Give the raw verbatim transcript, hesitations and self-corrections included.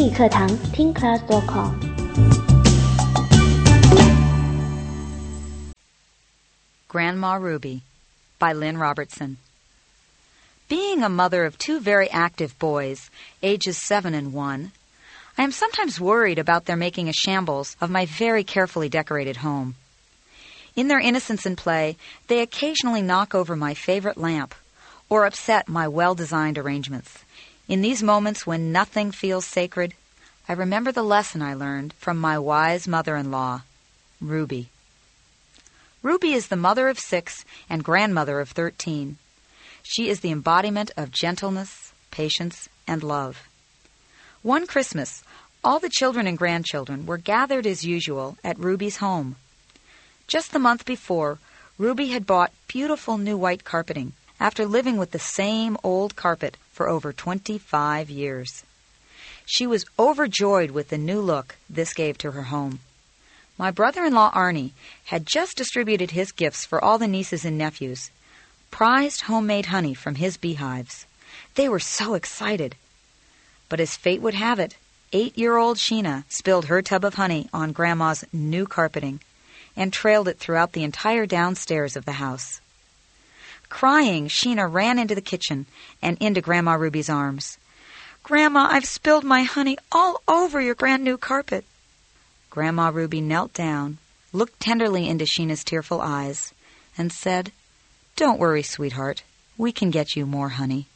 英语课堂听 class dot com。 Grandma Ruby by Lynn Robertson. Being a mother of two very active boys, ages seven and one, I am sometimes worried about their making a shambles of my very carefully decorated home. In their innocence and play, they occasionally knock over my favorite lamp or upset my well-designed arrangements. In these moments when nothing feels sacred, I remember the lesson I learned from my wise mother-in-law, Ruby. Ruby is the mother of six and grandmother of thirteen. She is the embodiment of gentleness, patience, and love. One Christmas, all the children and grandchildren were gathered as usual at Ruby's home. Just the month before, Ruby had bought beautiful new white carpeting after living with the same old carpet for over twenty-five years. She was overjoyed with the new look this gave to her home. My brother-in-law Arnie had just distributed his gifts for all the nieces and nephews, prized homemade honey from his beehives. They were so excited. But as fate would have it, eight-year-old Sheena spilled her tub of honey on Grandma's new carpeting and trailed it throughout the entire downstairs of the house. Crying, Sheena ran into the kitchen and into Grandma Ruby's arms. "Grandma, I've spilled my honey all over your brand new carpet." Grandma Ruby knelt down, looked tenderly into Sheena's tearful eyes, and said, "Don't worry, sweetheart. We can get you more honey."